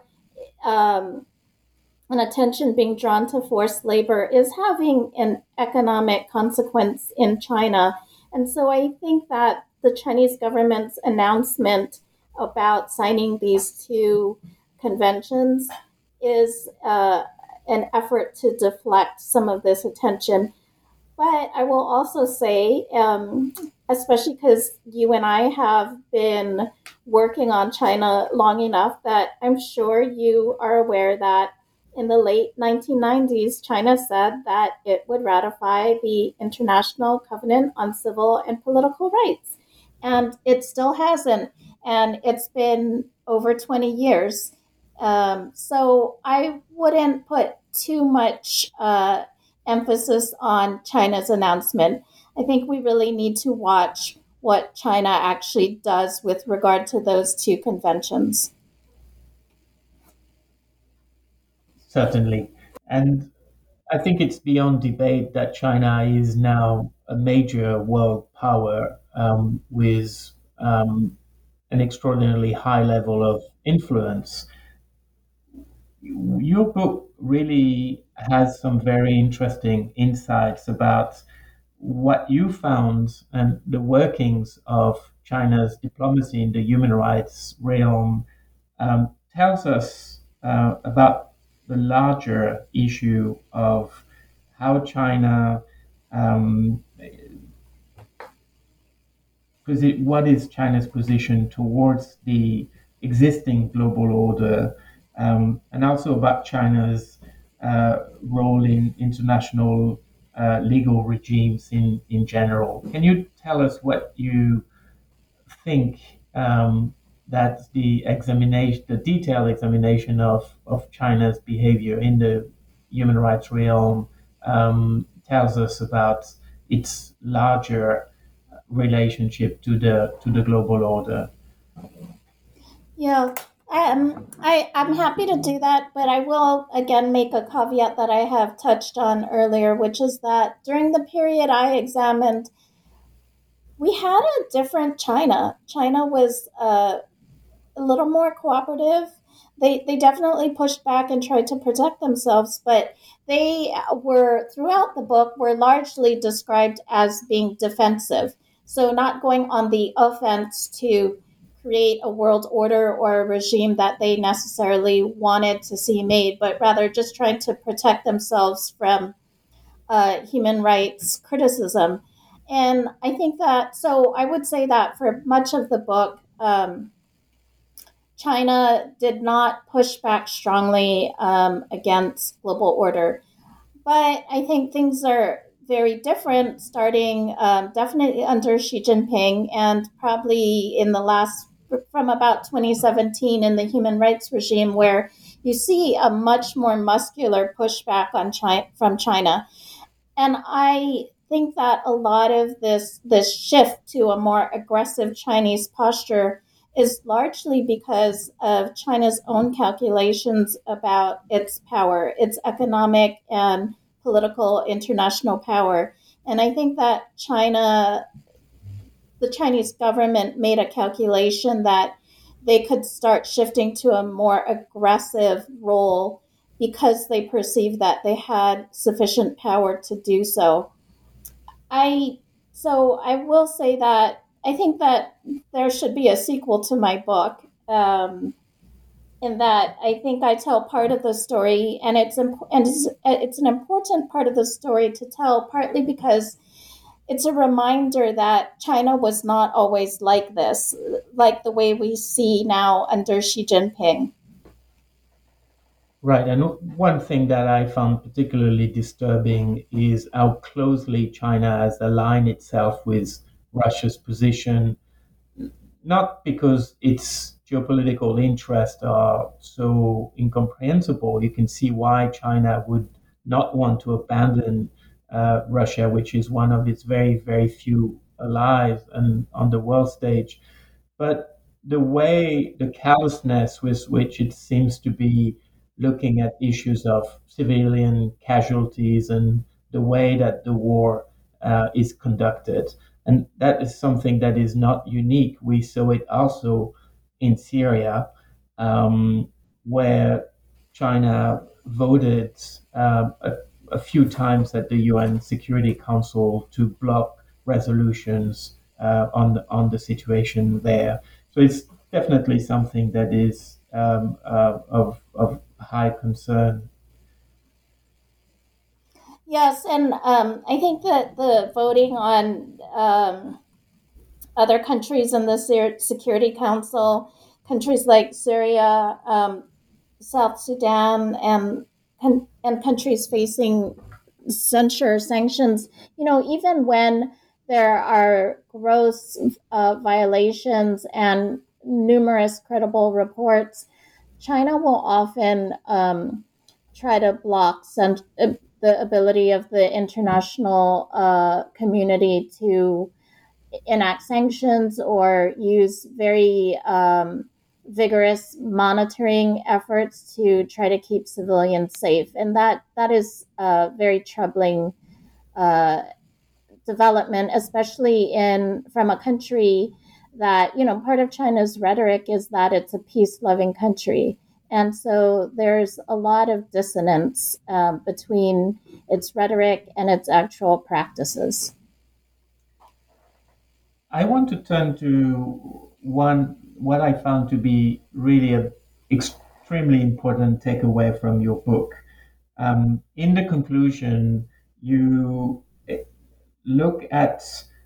and attention being drawn to forced labor is having an economic consequence in China. And so I think that the Chinese government's announcement about signing these two conventions is an effort to deflect some of this attention. But I will also say, especially because you and I have been working on China long enough, that I'm sure you are aware that in the late 1990s, China said that it would ratify the International Covenant on Civil and Political Rights. And it still hasn't. And it's been over 20 years. So I wouldn't put too much emphasis on China's announcement. I think we really need to watch what China actually does with regard to those two conventions. Certainly. And I think it's beyond debate that China is now a major world power with an extraordinarily high level of influence. Your book really has some very interesting insights about what you found and the workings of China's diplomacy in the human rights realm. Tells us about the larger issue of how China, um, what is China's position towards the existing global order, and also about China's role in international legal regimes in general. Can you tell us what you think that the detailed examination of China's behavior in the human rights realm tells us about its larger relationship to the global order? Yeah, I'm happy to do that, but I will again make a caveat that I have touched on earlier, which is that during the period I examined, we had a different China. China was a little more cooperative. They definitely pushed back and tried to protect themselves, but they were throughout the book were largely described as being defensive. So not going on the offense to create a world order or a regime that they necessarily wanted to see made, but rather just trying to protect themselves from human rights criticism. And I think that, so I would say that for much of the book, China did not push back strongly against global order. But I think things are very different starting definitely under Xi Jinping and probably in the last, from about 2017 in the human rights regime, where you see a much more muscular pushback on China, from China. And I think that a lot of this shift to a more aggressive Chinese posture is largely because of China's own calculations about its power, its economic and political international power. And I think that the Chinese government made a calculation that they could start shifting to a more aggressive role because they perceived that they had sufficient power to do so. I so I will say that I think that there should be a sequel to my book. In that I think I tell part of the story, and it's an important part of the story to tell, partly because it's a reminder that China was not always like this, like the way we see now under Xi Jinping. Right. And one thing that I found particularly disturbing is how closely China has aligned itself with Russia's position, not because its geopolitical interests are so incomprehensible. You can see why China would not want to abandon Russia, which is one of its very, very few allies and on the world stage. But the callousness with which it seems to be looking at issues of civilian casualties and the way that the war is conducted. And that is something that is not unique. We saw it also in Syria, where China voted a few times at the UN Security Council to block resolutions on the situation there. So it's definitely something that is of high concern. Yes, and I think that the voting on other countries in the Security Council, countries like Syria, South Sudan, and and countries facing censure, sanctions, even when there are gross violations and numerous credible reports, China will often try to block the ability of the international community to enact sanctions or use very vigorous monitoring efforts to try to keep civilians safe, and that is a very troubling uh, development, especially in from a country that part of China's rhetoric is that it's a peace-loving country, and so there's a lot of dissonance between its rhetoric and its actual practices. I want to turn to what I found to be really an extremely important takeaway from your book. In the conclusion, you look at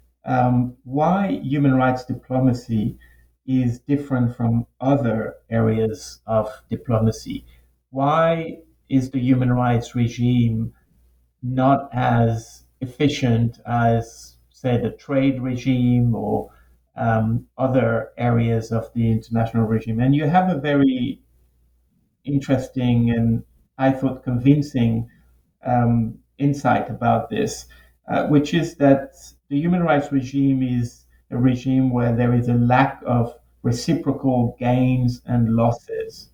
why human rights diplomacy is different from other areas of diplomacy. Why is the human rights regime not as efficient as, say, the trade regime or other areas of the international regime? And you have a very interesting and, I thought, convincing insight about this, which is that the human rights regime is a regime where there is a lack of reciprocal gains and losses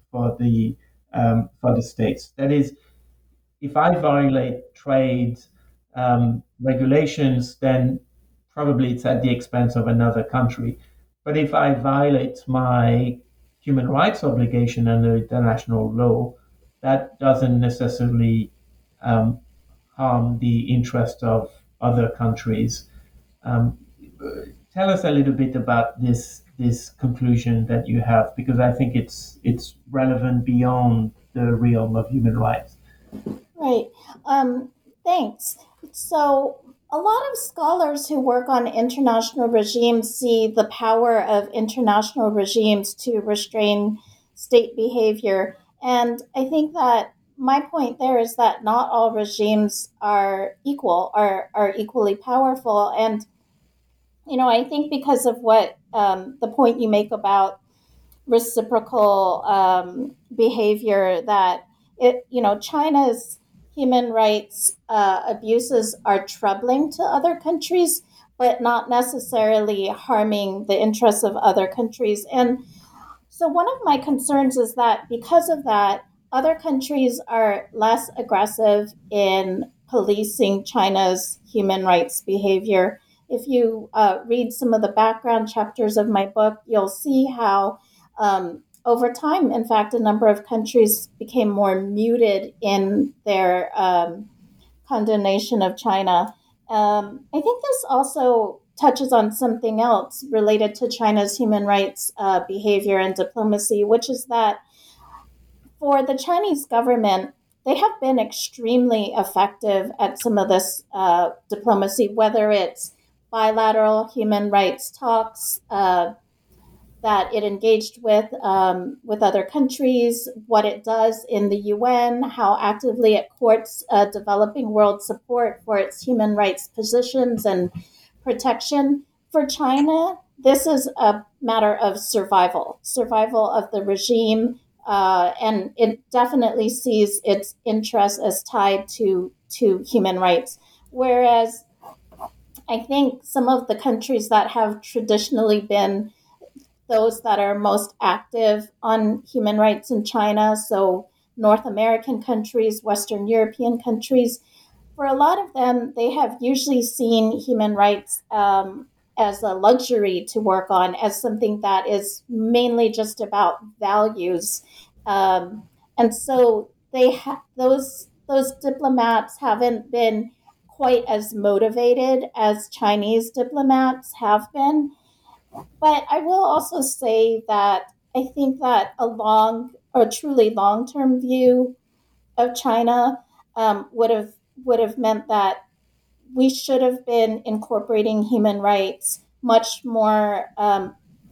for the states. That is, if I violate trade regulations, then probably it's at the expense of another country. But if I violate my human rights obligation under international law, that doesn't necessarily um, harm the interest of other countries. Um, Tell us a little bit about this conclusion that you have, because I think it's relevant beyond the realm of human rights. Right. Thanks. So, a lot of scholars who work on international regimes see the power of international regimes to restrain state behavior. And I think that my point there is that not all regimes are equal, are equally powerful. And, I think because of what the point you make about reciprocal behavior, that China's human rights abuses are troubling to other countries, but not necessarily harming the interests of other countries. And so one of my concerns is that because of that, other countries are less aggressive in policing China's human rights behavior. If you read some of the background chapters of my book, you'll see how over time, in fact, a number of countries became more muted in their condemnation of China. I think this also touches on something else related to China's human rights behavior and diplomacy, which is that for the Chinese government, they have been extremely effective at some of this diplomacy, whether it's bilateral human rights talks that it engaged with other countries, what it does in the UN, how actively it courts developing world support for its human rights positions and protection. For China, this is a matter of survival of the regime, and it definitely sees its interests as tied to human rights. Whereas I think some of the countries that have traditionally been those that are most active on human rights in China, so North American countries, Western European countries, for a lot of them, they have usually seen human rights as a luxury to work on, as something that is mainly just about values. And so those diplomats haven't been quite as motivated as Chinese diplomats have been. But I will also say that I think that a truly long term view of China would have meant that we should have been incorporating human rights much more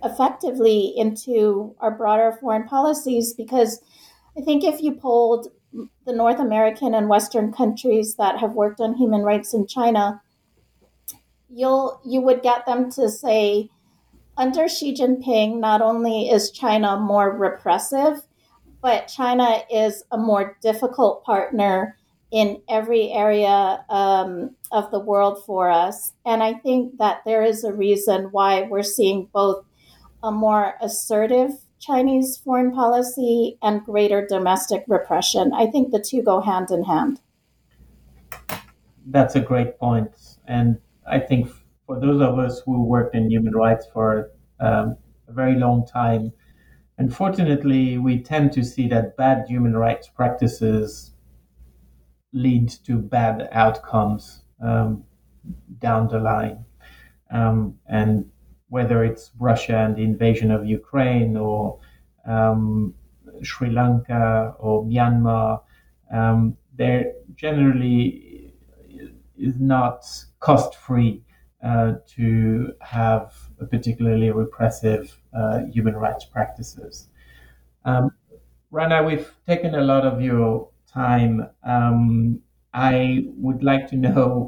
effectively into our broader foreign policies. Because I think if you polled the North American and Western countries that have worked on human rights in China, you would get them to say, under Xi Jinping, not only is China more repressive, but China is a more difficult partner in every area of the world for us. And I think that there is a reason why we're seeing both a more assertive Chinese foreign policy and greater domestic repression. I think the two go hand in hand. That's a great point. And I think for those of us who worked in human rights for a very long time, unfortunately, we tend to see that bad human rights practices lead to bad outcomes down the line. And whether it's Russia and the invasion of Ukraine or Sri Lanka or Myanmar, there generally is not cost-free to have a particularly repressive human rights practices. Rana, we've taken a lot of your time. I would like to know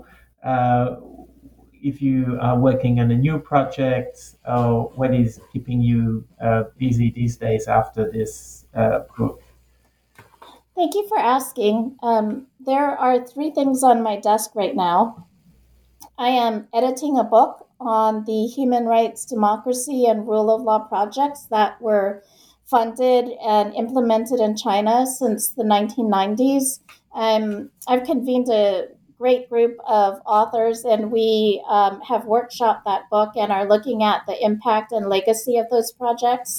if you are working on a new project or what is keeping you busy these days after this group. Thank you for asking. There are 3 things on my desk right now. I am editing a book on the human rights, democracy, and rule of law projects that were funded and implemented in China since the 1990s. I've convened a great group of authors, and we have workshopped that book and are looking at the impact and legacy of those projects.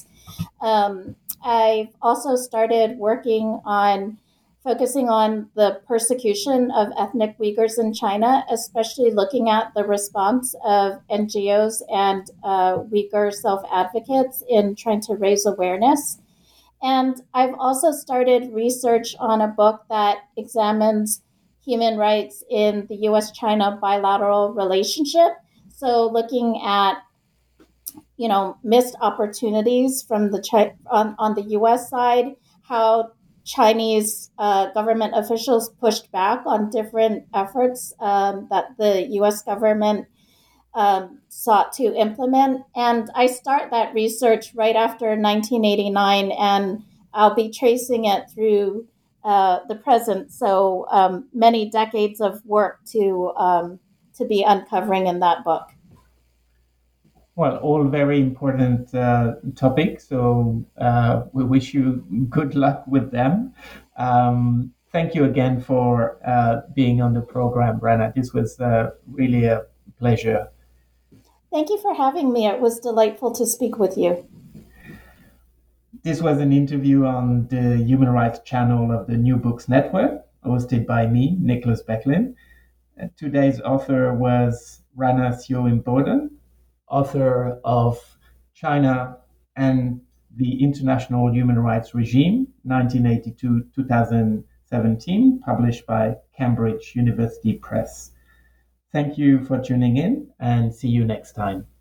I've also started working on focusing on the persecution of ethnic Uyghurs in China, especially looking at the response of NGOs and Uyghur self-advocates in trying to raise awareness. And I've also started research on a book that examines human rights in the U.S.-China bilateral relationship. So looking at, missed opportunities from on the U.S. side, how Chinese government officials pushed back on different efforts that the U.S. government sought to implement. And I start that research right after 1989, and I'll be tracing it through the present. So many decades of work to be uncovering in that book. Well, all very important topics. So we wish you good luck with them. Thank you again for being on the program, Rana. This was really a pleasure. Thank you for having me. It was delightful to speak with you. This was an interview on the Human Rights channel of the New Books Network, hosted by me, Nicholas Becklin. Today's author was Rana Seo-Imboden, author of China and the International Human Rights Regime, 1982-2017, published by Cambridge University Press. Thank you for tuning in, and see you next time.